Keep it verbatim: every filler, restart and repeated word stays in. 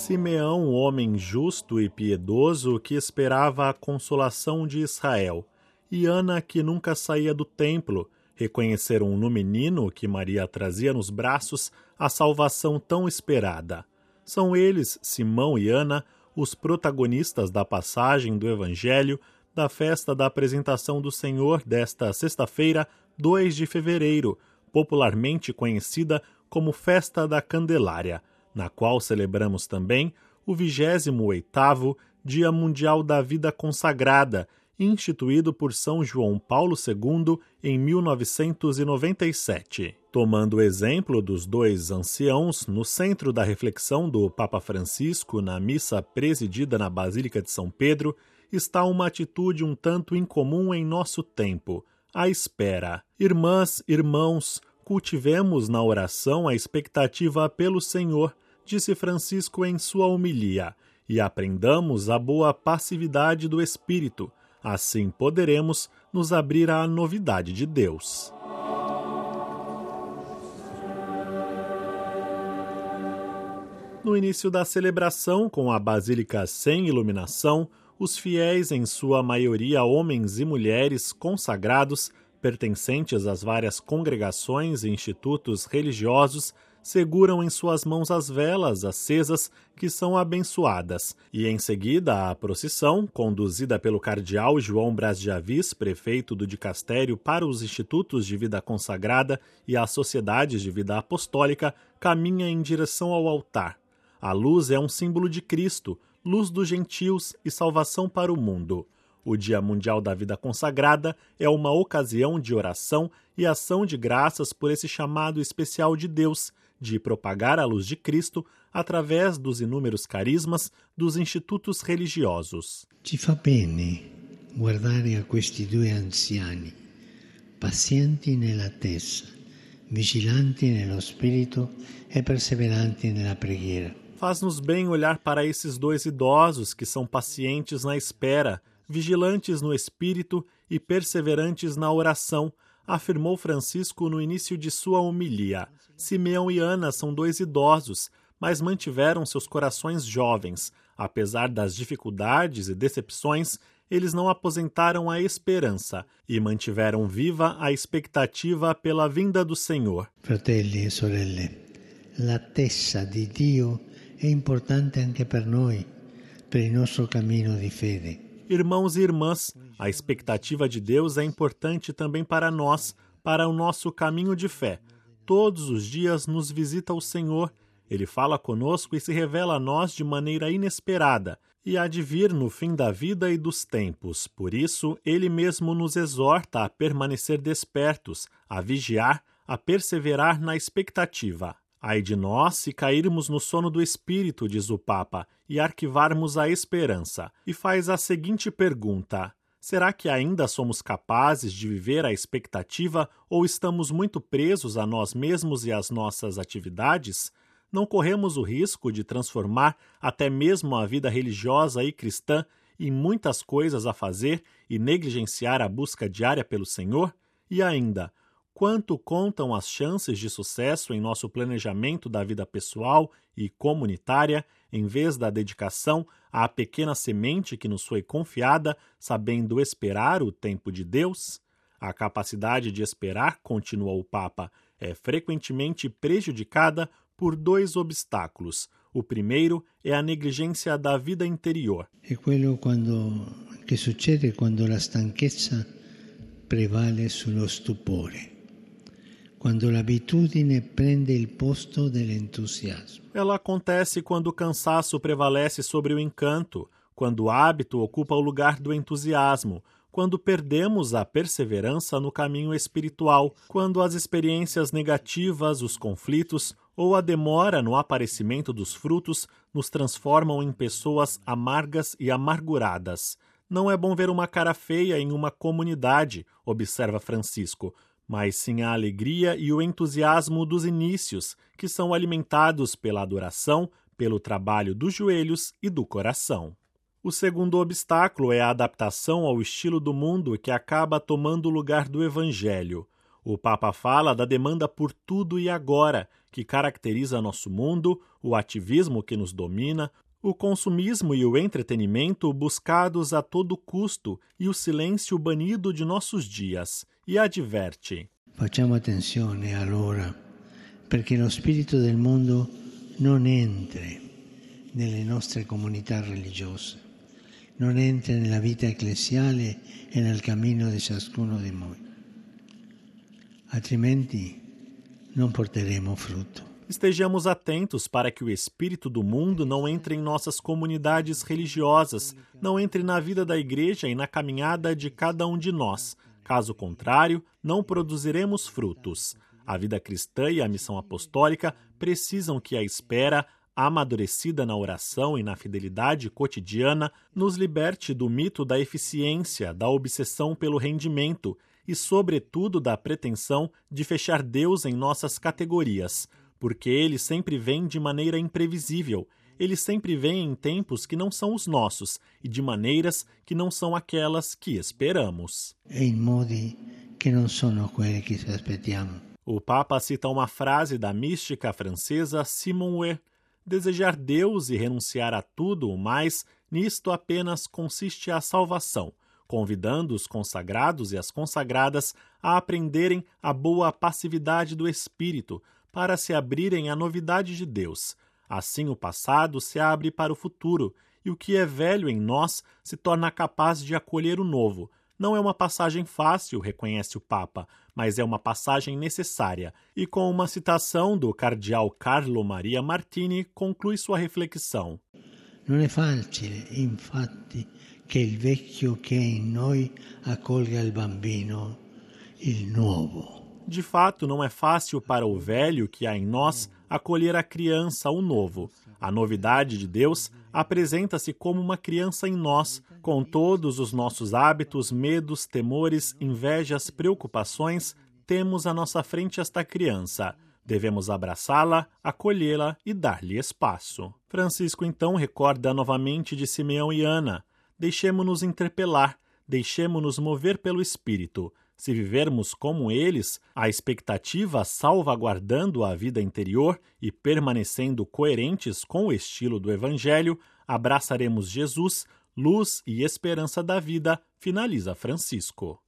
Simeão, homem justo e piedoso que esperava a consolação de Israel, e Ana, que nunca saía do templo, reconheceram no menino que Maria trazia nos braços a salvação tão esperada. São eles, Simão e Ana, os protagonistas da passagem do Evangelho da festa da apresentação do Senhor desta sexta-feira, dois de fevereiro, popularmente conhecida como Festa da Candelária, na qual celebramos também o vigésimo oitavo Dia Mundial da Vida Consagrada, instituído por São João Paulo segundo em mil novecentos e noventa e sete. Tomando o exemplo dos dois anciãos, no centro da reflexão do Papa Francisco na missa presidida na Basílica de São Pedro, está uma atitude um tanto incomum em nosso tempo, a espera. Irmãs, irmãos, cultivemos na oração a expectativa pelo Senhor, disse Francisco em sua homilia, e aprendamos a boa passividade do Espírito. Assim poderemos nos abrir à novidade de Deus. No início da celebração, com a Basílica sem iluminação, os fiéis, em sua maioria homens e mulheres consagrados, pertencentes às várias congregações e institutos religiosos, seguram em suas mãos as velas acesas que são abençoadas, e em seguida a procissão, conduzida pelo cardeal João Braz de Avis, prefeito do dicastério para os institutos de vida consagrada e as sociedades de vida apostólica, caminha em direção ao altar. A luz é um símbolo de Cristo, luz dos gentios e salvação para o mundo. O Dia Mundial da Vida Consagrada é uma ocasião de oração e ação de graças por esse chamado especial de Deus, de propagar a luz de Cristo através dos inúmeros carismas dos institutos religiosos. Ci fa bene guardare a questi due anziani, pazienti nell'attesa, vigilanti nello spirito e perseveranti nella preghiera. Faz-nos bem olhar para esses dois idosos que são pacientes na espera, vigilantes no espírito e perseverantes na oração, afirmou Francisco no início de sua homilia. Simeão e Ana são dois idosos, mas mantiveram seus corações jovens. Apesar das dificuldades e decepções, eles não aposentaram a esperança e mantiveram viva a expectativa pela vinda do Senhor. Fratelli e sorelle, l'attesa di Dio è importante anche per noi, per il nostro cammino di fede. Irmãos e irmãs, a expectativa de Deus é importante também para nós, para o nosso caminho de fé. Todos os dias nos visita o Senhor, Ele fala conosco e se revela a nós de maneira inesperada, e há de vir no fim da vida e dos tempos. Por isso, Ele mesmo nos exorta a permanecer despertos, a vigiar, a perseverar na expectativa. Ai de nós se cairmos no sono do Espírito, diz o Papa, e arquivarmos a esperança. E faz a seguinte pergunta: será que ainda somos capazes de viver a expectativa ou estamos muito presos a nós mesmos e às nossas atividades? Não corremos o risco de transformar até mesmo a vida religiosa e cristã em muitas coisas a fazer e negligenciar a busca diária pelo Senhor? E ainda, quanto contam as chances de sucesso em nosso planejamento da vida pessoal e comunitária, em vez da dedicação à pequena semente que nos foi confiada, sabendo esperar o tempo de Deus? A capacidade de esperar, continua o Papa, é frequentemente prejudicada por dois obstáculos. O primeiro é a negligência da vida interior. É quello quando, che succede quando la stanchezza prevale sullo stupore. Quando l'abitudine prende il posto dell'entusiasmo. Ela acontece quando o cansaço prevalece sobre o encanto, quando o hábito ocupa o lugar do entusiasmo, quando perdemos a perseverança no caminho espiritual, quando as experiências negativas, os conflitos ou a demora no aparecimento dos frutos nos transformam em pessoas amargas e amarguradas. Não é bom ver uma cara feia em uma comunidade, observa Francisco, mas sim a alegria e o entusiasmo dos inícios, que são alimentados pela adoração, pelo trabalho dos joelhos e do coração. O segundo obstáculo é a adaptação ao estilo do mundo que acaba tomando o lugar do Evangelho. O Papa fala da demanda por tudo e agora, que caracteriza nosso mundo, o ativismo que nos domina, o consumismo e o entretenimento buscados a todo custo e o silêncio banido de nossos dias, e adverte: Facciamo attenzione allora, perché lo spirito del mondo non entri nelle nostre comunità religiose, non entri nella vita ecclesiale e nel cammino di ciascuno di noi. Altrimenti non porteremo frutto. Estejamos atentos para que o espírito do mundo não entre em nossas comunidades religiosas, não entre na vida da igreja e na caminhada de cada um de nós. Caso contrário, não produziremos frutos. A vida cristã e a missão apostólica precisam que a espera, amadurecida na oração e na fidelidade cotidiana, nos liberte do mito da eficiência, da obsessão pelo rendimento e, sobretudo, da pretensão de fechar Deus em nossas categorias, porque ele sempre vem de maneira imprevisível, ele sempre vem em tempos que não são os nossos e de maneiras que não são aquelas que esperamos. E in modi che non sono quelli che ci aspettiamo. O Papa cita uma frase da mística francesa Simone Weil: desejar Deus e renunciar a tudo o mais, nisto apenas consiste a salvação, convidando os consagrados e as consagradas a aprenderem a boa passividade do espírito, para se abrirem à novidade de Deus. Assim o passado se abre para o futuro, e o que é velho em nós se torna capaz de acolher o novo. Não é uma passagem fácil, reconhece o Papa, mas é uma passagem necessária. E com uma citação do cardeal Carlo Maria Martini, conclui sua reflexão. Non è facile, infatti, che il vecchio che è in noi accolga il bambino, il nuovo. De fato, não é fácil para o velho que há em nós acolher a criança, o novo. A novidade de Deus apresenta-se como uma criança em nós, com todos os nossos hábitos, medos, temores, invejas, preocupações. Temos à nossa frente esta criança. Devemos abraçá-la, acolhê-la e dar-lhe espaço. Francisco, então, recorda novamente de Simeão e Ana. Deixemo-nos interpelar, deixemo-nos mover pelo Espírito. Se vivermos como eles, a expectativa salvaguardando a vida interior e permanecendo coerentes com o estilo do Evangelho, abraçaremos Jesus, luz e esperança da vida, finaliza Francisco.